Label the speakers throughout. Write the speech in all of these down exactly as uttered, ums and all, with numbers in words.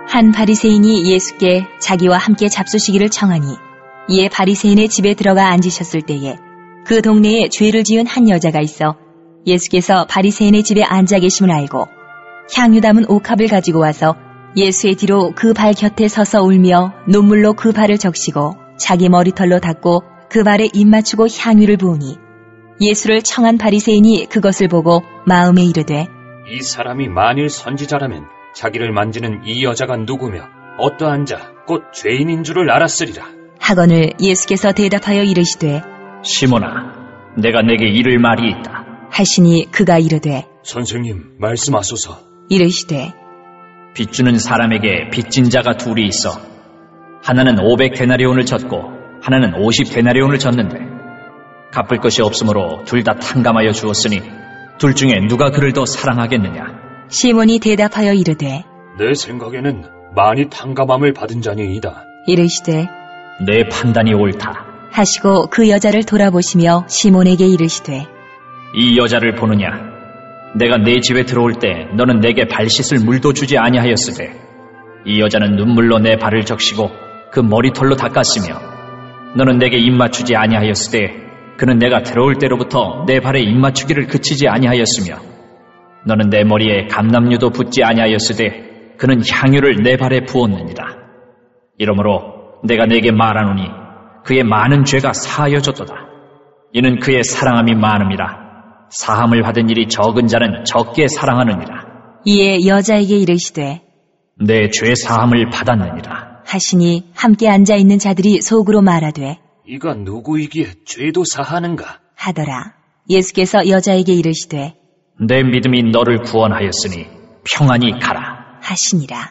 Speaker 1: 한 바리새인이 예수께 자기와 함께 잡수시기를 청하니 이에 바리새인의 집에 들어가 앉으셨을 때에 그 동네에 죄를 지은 한 여자가 있어 예수께서 바리새인의 집에 앉아 계심을 알고 향유 담은 옥합을 가지고 와서 예수의 뒤로 그 발 곁에 서서 울며 눈물로 그 발을 적시고 자기 머리털로 닦고 그 발에 입 맞추고 향유를 부으니 예수를 청한 바리새인이 그것을 보고 마음에 이르되
Speaker 2: 이 사람이 만일 선지자라면 자기를 만지는 이 여자가 누구며 어떠한 자 곧 죄인인 줄을 알았으리라
Speaker 1: 하거늘 예수께서 대답하여 이르시되
Speaker 3: 시몬아 내가 내게 이를 말이 있다
Speaker 1: 하시니 그가 이르되
Speaker 2: 선생님 말씀하소서.
Speaker 1: 이르시되
Speaker 3: 빚주는 사람에게 빚진 자가 둘이 있어 하나는 오백 데나리온을 졌고 하나는 오십 데나리온을 졌는데 갚을 것이 없으므로 둘 다 탕감하여 주었으니 둘 중에 누가 그를 더 사랑하겠느냐.
Speaker 1: 시몬이 대답하여 이르되
Speaker 2: 내 생각에는 많이 탕감함을 받은 자니이다.
Speaker 1: 이르시되
Speaker 3: 내 판단이 옳다
Speaker 1: 하시고 그 여자를 돌아보시며 시몬에게 이르시되
Speaker 3: 이 여자를 보느냐 내가 네 집에 들어올 때 너는 내게 발 씻을 물도 주지 아니하였으되 이 여자는 눈물로 내 발을 적시고 그 머리털로 닦았으며 너는 내게 입 맞추지 아니하였으되 그는 내가 들어올 때로부터 내 발에 입 맞추기를 그치지 아니하였으며 너는 내 머리에 감람류도 붓지 아니하였으되 그는 향유를 내 발에 부었느니라. 이러므로 내가 내게 말하노니 그의 많은 죄가 사하여졌도다. 이는 그의 사랑함이 많음이라. 사함을 받은 일이 적은 자는 적게 사랑하느니라.
Speaker 1: 이에 여자에게 이르시되
Speaker 3: 내 죄 사함을 받았느니라
Speaker 1: 하시니 함께 앉아있는 자들이 속으로 말하되
Speaker 2: 이가 누구이기에 죄도 사하는가
Speaker 1: 하더라. 예수께서 여자에게 이르시되
Speaker 3: 내 믿음이 너를 구원하였으니 평안히 가라
Speaker 1: 하시니라.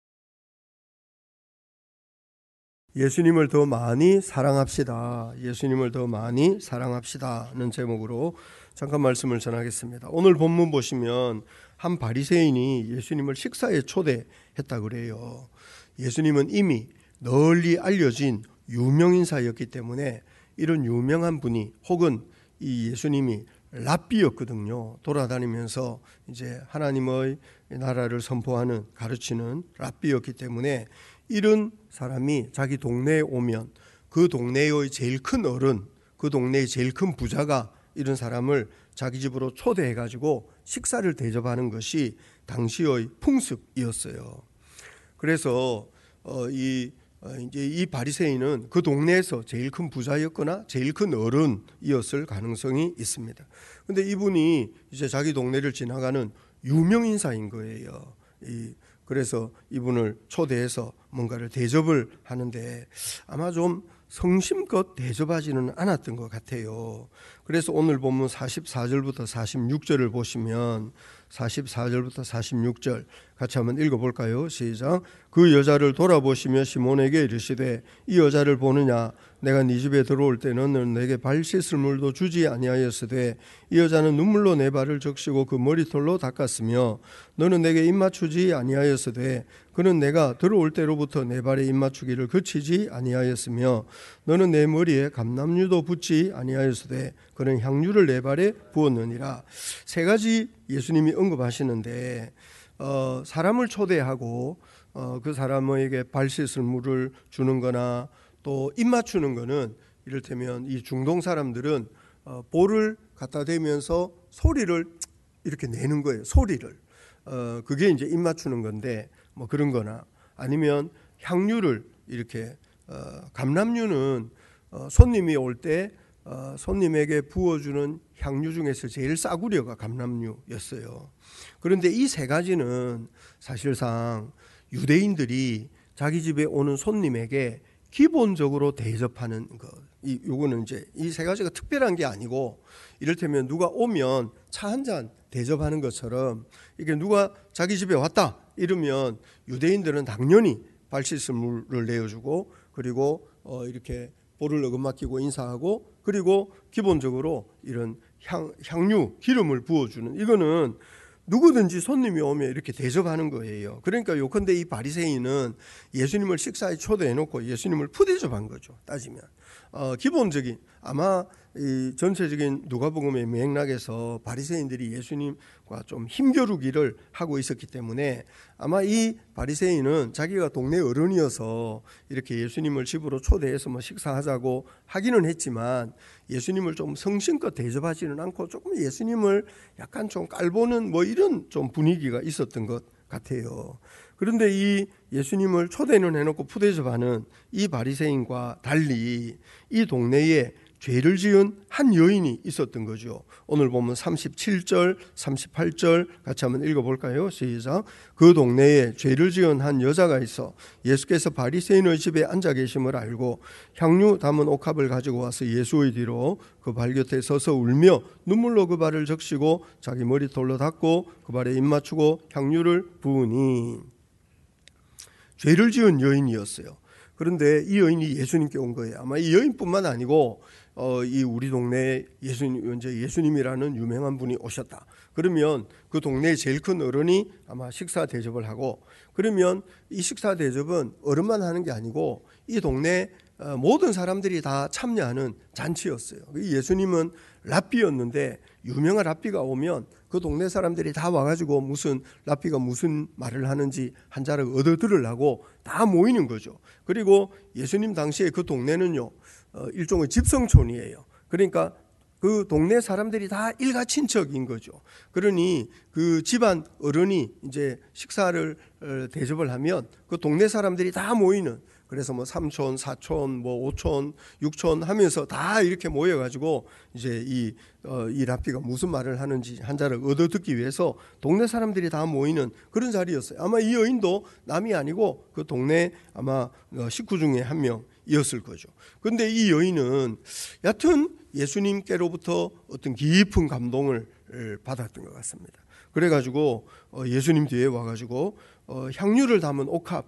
Speaker 4: 예수님을 더 많이 사랑합시다. 예수님을 더 많이 사랑합시다는 제목으로 잠깐 말씀을 전하겠습니다. 오늘 본문 보시면 한 바리새인이 예수님을 식사에 초대했다 그래요. 예수님은 이미 널리 알려진 유명인사였기 때문에 이런 유명한 분이 혹은 이 예수님이 랍비였거든요. 돌아다니면서 이제 하나님의 나라를 선포하는 가르치는 랍비였기 때문에 이런 사람이 자기 동네에 오면 그 동네의 제일 큰 어른, 그 동네의 제일 큰 부자가 이런 사람을 자기 집으로 초대해가지고 식사를 대접하는 것이 당시의 풍습이었어요. 그래서 어, 이 어, 이제 이 바리새인은 그 동네에서 제일 큰 부자였거나 제일 큰 어른이었을 가능성이 있습니다. 그런데 이분이 이제 자기 동네를 지나가는 유명 인사인 거예요. 이 그래서 이분을 초대해서 뭔가를 대접을 하는데 아마 좀 성심껏 대접하지는 않았던 것 같아요. 그래서 오늘 본문 사십사 절부터 사십육 절을 보시면 사십사 절부터 사십육 절 같이 한번 읽어볼까요? 시작. 그 여자를 돌아보시며 시몬에게 이르시되 이 여자를 보느냐 내가 네 집에 들어올 때는 너는 내게 발 씻을 물도 주지 아니하였으되 이 여자는 눈물로 내 발을 적시고 그 머리털로 닦았으며 너는 내게 입 맞추지 아니하였으되 그는 내가 들어올 때로부터 내 발에 입 맞추기를 그치지 아니하였으며 너는 내 머리에 감람류도 붓지 아니하였으되 그는 향유를 내 발에 부었느니라. 세 가지 예수님이 언급하시는데 어, 사람을 초대하고 어, 그 사람에게 발 씻을 물을 주는 거나 또 입 맞추는 거는 이를테면 이 중동 사람들은 어, 볼을 갖다 대면서 소리를 이렇게 내는 거예요. 소리를. 어, 그게 이제 입 맞추는 건데 뭐 그런 거나 아니면 향유를 이렇게 어, 감람류는 어, 손님이 올 때 어, 손님에게 부어주는 향유 중에서 제일 싸구려가 감람류였어요. 그런데 이 세 가지는 사실상 유대인들이 자기 집에 오는 손님에게 기본적으로 대접하는 것. 이 요거는 이제 이 세 가지가 특별한 게 아니고 이를테면 누가 오면 차 한 잔 대접하는 것처럼 이게 누가 자기 집에 왔다 이러면 유대인들은 당연히 발 씻을 물을 내어주고 그리고 어 이렇게 볼을 어긋맞기고 인사하고 그리고 기본적으로 이런 향, 향유, 기름을 부어주는 이거는 누구든지 손님이 오면 이렇게 대접하는 거예요. 그러니까 요컨대 이 바리새인은 예수님을 식사에 초대해놓고 예수님을 푸대접한 거죠. 따지면 어, 기본적인 아마 이 전체적인 누가복음의 맥락에서 바리새인들이 예수님과 좀 힘겨루기를 하고 있었기 때문에 아마 이 바리새인은 자기가 동네 어른이어서 이렇게 예수님을 집으로 초대해서 뭐 식사하자고 하기는 했지만 예수님을 좀 성심껏 대접하지는 않고 조금 예수님을 약간 좀 깔보는 뭐 이런 좀 분위기가 있었던 것 같아요. 그런데 이 예수님을 초대는 해놓고 푸대접하는 이 바리새인과 달리 이 동네에 죄를 지은 한 여인이 있었던 거죠. 오늘 보면 삼십칠 절, 삼십팔 절 같이 한번 읽어볼까요? 시작. 그 동네에 죄를 지은 한 여자가 있어 예수께서 바리새인의 집에 앉아 계심을 알고 향유 담은 옥합을 가지고 와서 예수의 뒤로 그 발 곁에 서서 울며 눈물로 그 발을 적시고 자기 머리털로 닦고 그 발에 입 맞추고 향유를 부으니. 죄를 지은 여인이었어요. 그런데 이 여인이 예수님께 온 거예요. 아마 이 여인뿐만 아니고 어, 이 우리 동네에 예수님, 이제 예수님이라는 유명한 분이 오셨다. 그러면 그 동네의 제일 큰 어른이 아마 식사 대접을 하고, 그러면 이 식사 대접은 어른만 하는 게 아니고 이 동네 모든 사람들이 다 참여하는 잔치였어요. 예수님은 랍비였는데 유명한 랍비가 오면 그 동네 사람들이 다 와가지고 무슨 랍비가 무슨 말을 하는지 한 자락 얻어 들으려고 다 모이는 거죠. 그리고 예수님 당시에 그 동네는요 일종의 집성촌이에요. 그러니까 그 동네 사람들이 다 일가 친척인 거죠. 그러니 그 집안 어른이 이제 식사를 대접을 하면 그 동네 사람들이 다 모이는, 그래서 뭐 삼촌, 사촌, 뭐 오촌, 육촌 하면서 다 이렇게 모여가지고 이제 이, 어, 이 랍비가 무슨 말을 하는지 한 자를 얻어 듣기 위해서 동네 사람들이 다 모이는 그런 자리였어요. 아마 이 여인도 남이 아니고 그 동네 아마 식구 중에 한 명이었을 거죠. 그런데 이 여인은 여튼 예수님께로부터 어떤 깊은 감동을 받았던 것 같습니다. 그래가지고 예수님 뒤에 와가지고 향유를 담은 옥합,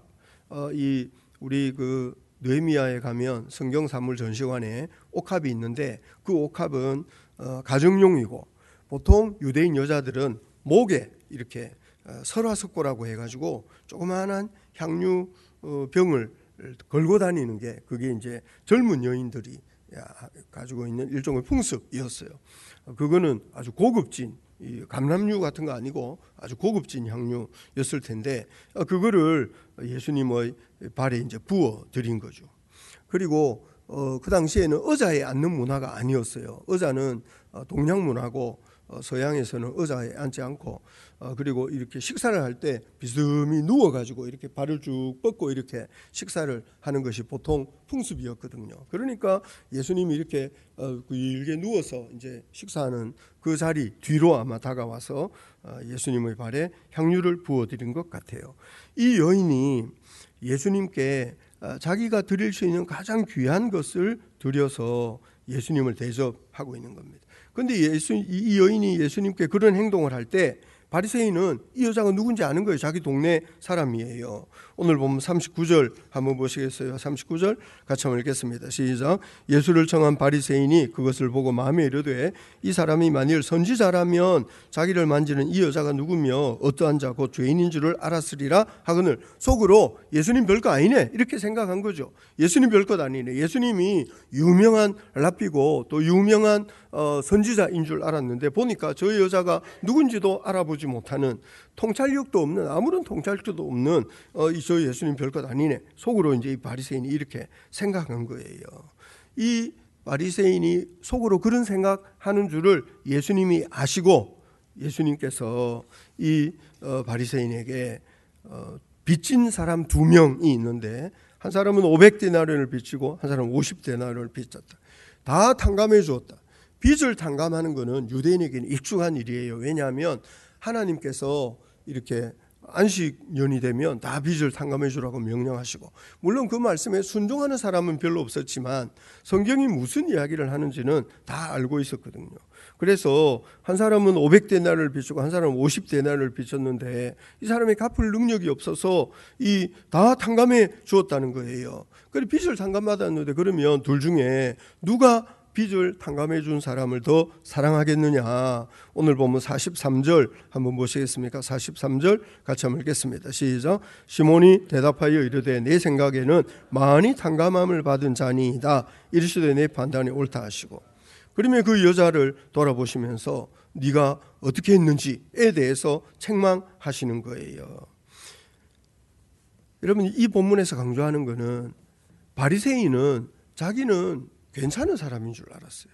Speaker 4: 이 우리 그 느헤미야에 가면 성경 산물 전시관에 옥합이 있는데 그 옥합은 가정용이고 보통 유대인 여자들은 목에 이렇게 설화석고라고 해가지고 조그마한 향유 병을 걸고 다니는 게 그게 이제 젊은 여인들이 가지고 있는 일종의 풍습이었어요. 그거는 아주 고급진 감람유 같은 거 아니고 아주 고급진 향유였을 텐데 그거를 예수님의 발에 이제 부어 드린 거죠. 그리고 어, 그 당시에는 의자에 앉는 문화가 아니었어요. 의자는 동양 문화고 어, 서양에서는 의자에 앉지 않고 어, 그리고 이렇게 식사를 할 때 비스듬히 누워가지고 이렇게 발을 쭉 뻗고 이렇게 식사를 하는 것이 보통 풍습이었거든요. 그러니까 예수님이 이렇게 어, 길게 누워서 이제 식사하는 그 자리 뒤로 아마 다가와서 어, 예수님의 발에 향유를 부어드린 것 같아요. 이 여인이 예수님께 어, 자기가 드릴 수 있는 가장 귀한 것을 드려서 예수님을 대접하고 있는 겁니다. 그런데 예수, 이 여인이 예수님께 그런 행동을 할 때 바리새인은 이 여자가 누군지 아는 거예요. 자기 동네 사람이에요. 오늘 보면 삼십구 절 한번 보시겠어요? 삼십구 절 같이 한번 읽겠습니다. 시작. 예수를 청한 바리새인이 그것을 보고 마음에 이르되 이 사람이 만일 선지자라면 자기를 만지는 이 여자가 누구며 어떠한 자 곧 죄인인 줄을 알았으리라 하거늘. 속으로 예수님 별거 아니네 이렇게 생각한 거죠. 예수님 별것 아니네. 예수님이 유명한 랍비고 또 유명한 어, 선지자인 줄 알았는데 보니까 저 여자가 누군지도 알아보지 못하는, 통찰력도 없는, 아무런 통찰력도 없는 어, 저 예수님 별것 아니네. 속으로 이제 이 바리새인이 이렇게 생각한 거예요. 이 바리새인이 속으로 그런 생각하는 줄을 예수님이 아시고 예수님께서 이 어, 바리새인에게 어, 빚진 사람 두 명이 있는데 한 사람은 오백 데나리온을 빚지고 한 사람은 오십 데나리온을 빚졌다. 다 탕감해 주었다. 빚을 탕감하는 것은 유대인에게는 익숙한 일이에요. 왜냐하면 하나님께서 이렇게 안식년이 되면 다 빚을 탕감해 주라고 명령하시고, 물론 그 말씀에 순종하는 사람은 별로 없었지만 성경이 무슨 이야기를 하는지는 다 알고 있었거든요. 그래서 한 사람은 오백 데나리온을 빚지고 한 사람은 오십 데나리온을 빚졌는데 이 사람이 갚을 능력이 없어서 이 다 탕감해 주었다는 거예요. 그래서 빚을 탕감받았는데 그러면 둘 중에 누가 빚을 탕감해 준 사람을 더 사랑하겠느냐. 오늘 보면 사십삼 절 한번 보시겠습니까? 사십삼 절 같이 한번 읽겠습니다. 시작. 시몬이 대답하여 이르되 내 생각에는 많이 탕감함을 받은 자니이다. 이르시되 내 판단이 옳다 하시고. 그러면 그 여자를 돌아보시면서 네가 어떻게 했는지에 대해서 책망하시는 거예요. 여러분, 이 본문에서 강조하는 것은 바리새인은 자기는 괜찮은 사람인 줄 알았어요.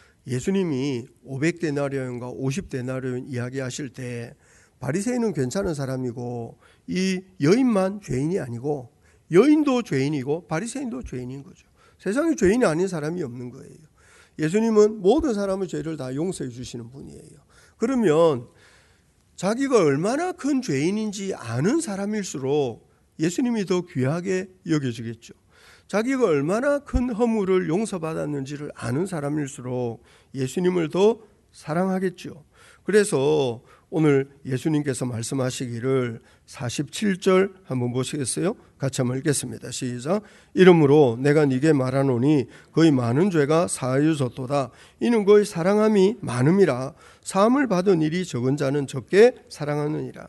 Speaker 4: 예수님이 오백 데나리온과 오십 데나리온 이야기하실 때 바리새인은 괜찮은 사람이고 이 여인만 죄인이 아니고 여인도 죄인이고 바리새인도 죄인인 거죠. 세상에 죄인이 아닌 사람이 없는 거예요. 예수님은 모든 사람의 죄를 다 용서해 주시는 분이에요. 그러면 자기가 얼마나 큰 죄인인지 아는 사람일수록 예수님이 더 귀하게 여겨지겠죠. 자기가 얼마나 큰 허물을 용서받았는지를 아는 사람일수록 예수님을 더 사랑하겠죠. 그래서 오늘 예수님께서 말씀하시기를 사십칠 절 한번 보시겠어요? 같이 한번 읽겠습니다. 시작. 이러므로 내가 네게 말하노니 그의 많은 죄가 사하여졌도다. 이는 그의 사랑함이 많음이라. 사함을 받은 일이 적은 자는 적게 사랑하느니라.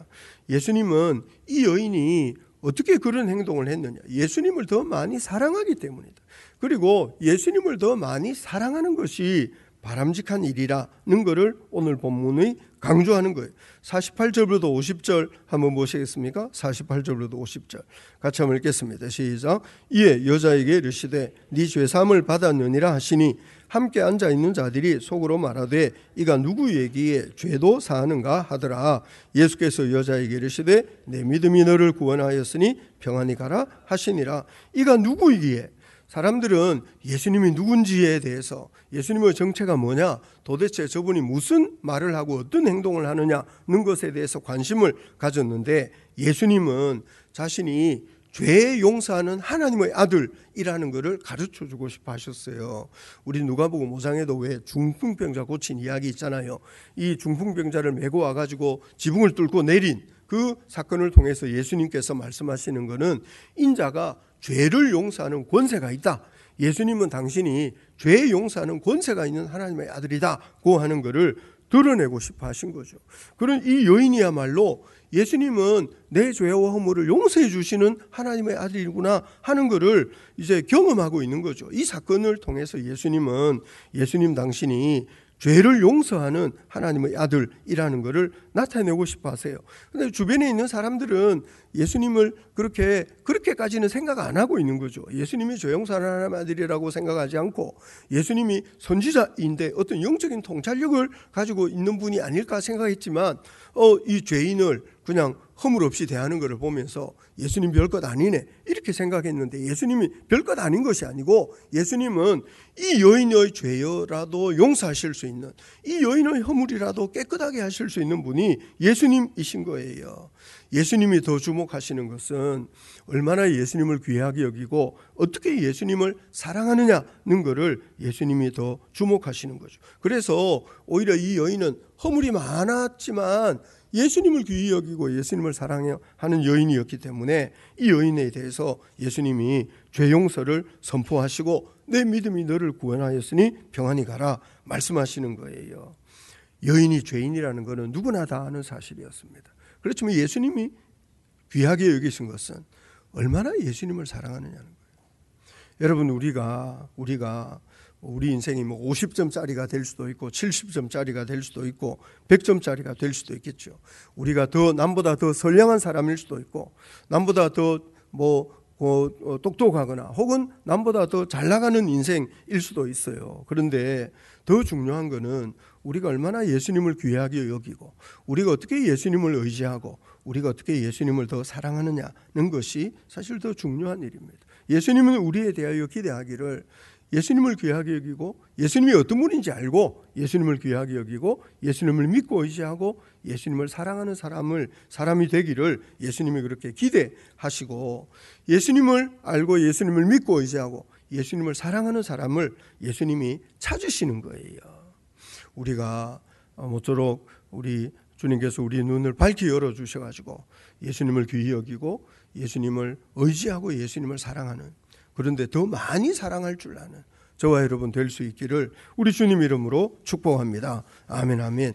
Speaker 4: 예수님은 이 여인이 어떻게 그런 행동을 했느냐? 예수님을 더 많이 사랑하기 때문이다. 그리고 예수님을 더 많이 사랑하는 것이 바람직한 일이라는 것을 오늘 본문의 강조하는 거예요. 사십팔 절부터 오십 절 한번 보시겠습니까? 사십팔 절부터 오십 절 같이 한번 읽겠습니다. 시작. 이에 여자에게 이르시되 네 죄사함을 받았느니라 하시니 함께 앉아있는 자들이 속으로 말하되 이가 누구에게 죄도 사하는가 하더라. 예수께서 여자에게 이르시되 내 믿음이 너를 구원하였으니 평안히 가라 하시니라. 이가 누구이기에? 사람들은 예수님이 누군지에 대해서, 예수님의 정체가 뭐냐, 도대체 저분이 무슨 말을 하고 어떤 행동을 하느냐는 것에 대해서 관심을 가졌는데, 예수님은 자신이 죄 용서하는 하나님의 아들이라는 것을 가르쳐주고 싶어 하셨어요. 우리 누가복음 오 장에도 왜 중풍병자 고친 이야기 있잖아요. 이 중풍병자를 메고 와가지고 지붕을 뚫고 내린 그 사건을 통해서 예수님께서 말씀하시는 것은 인자가 죄를 용서하는 권세가 있다. 예수님은 당신이 죄 용서하는 권세가 있는 하나님의 아들이다고 하는 것을 드러내고 싶어 하신 거죠. 그런 이 여인이야말로 예수님은 내 죄와 허물을 용서해 주시는 하나님의 아들이구나 하는 것을 이제 경험하고 있는 거죠. 이 사건을 통해서 예수님은 예수님 당신이 죄를 용서하는 하나님의 아들이라는 것을 나타내고 싶어 하세요. 그런데 주변에 있는 사람들은 예수님을 그렇게, 그렇게까지는 생각 안 하고 있는 거죠. 예수님이 죄 용서하는 하나님의 아들이라고 생각하지 않고 예수님이 선지자인데 어떤 영적인 통찰력을 가지고 있는 분이 아닐까 생각했지만 어, 이 죄인을 그냥 허물 없이 대하는 것을 보면서 예수님 별것 아니네 이렇게 생각했는데 예수님이 별것 아닌 것이 아니고 예수님은 이 여인의 죄여라도 용서하실 수 있는, 이 여인의 허물이라도 깨끗하게 하실 수 있는 분이 예수님이신 거예요. 예수님이 더 주목하시는 것은 얼마나 예수님을 귀하게 여기고 어떻게 예수님을 사랑하느냐는 것을 예수님이 더 주목하시는 거죠. 그래서 오히려 이 여인은 허물이 많았지만 예수님을 귀히 여기고 예수님을 사랑하는 여인이었기 때문에 이 여인에 대해서 예수님이 죄 용서를 선포하시고 내 믿음이 너를 구원하였으니 평안히 가라 말씀하시는 거예요. 여인이 죄인이라는 것은 누구나 다 아는 사실이었습니다. 그렇지만 예수님이 귀하게 여기신 것은 얼마나 예수님을 사랑하느냐는 거예요. 여러분, 우리가 우리가 우리 인생이 뭐 오십 점짜리가 될 수도 있고 칠십 점짜리가 될 수도 있고 백 점짜리가 될 수도 있겠죠. 우리가 더 남보다 더 선량한 사람일 수도 있고 남보다 더 뭐 어, 똑똑하거나 혹은 남보다 더 잘 나가는 인생일 수도 있어요. 그런데 더 중요한 거는 우리가 얼마나 예수님을 귀하게 여기고 우리가 어떻게 예수님을 의지하고 우리가 어떻게 예수님을 더 사랑하느냐는 것이 사실 더 중요한 일입니다. 예수님은 우리에 대하여 기대하기를 예수님을 귀하게 여기고 예수님이 어떤 분인지 알고 예수님을 귀하게 여기고 예수님을 믿고 의지하고 예수님을 사랑하는 사람을 사람이 되기를 예수님이 그렇게 기대하시고 예수님을 알고 예수님을 믿고 의지하고 예수님을 사랑하는 사람을 예수님이 찾으시는 거예요. 우리가 모쪼록 우리 주님께서 우리 눈을 밝히 열어주셔가지고 예수님을 귀히 여기고 예수님을 의지하고 예수님을 사랑하는, 그런데 더 많이 사랑할 줄 아는, 저와 여러분 될 수 있기를 우리 주님 이름으로 축복합니다. 아멘 아멘.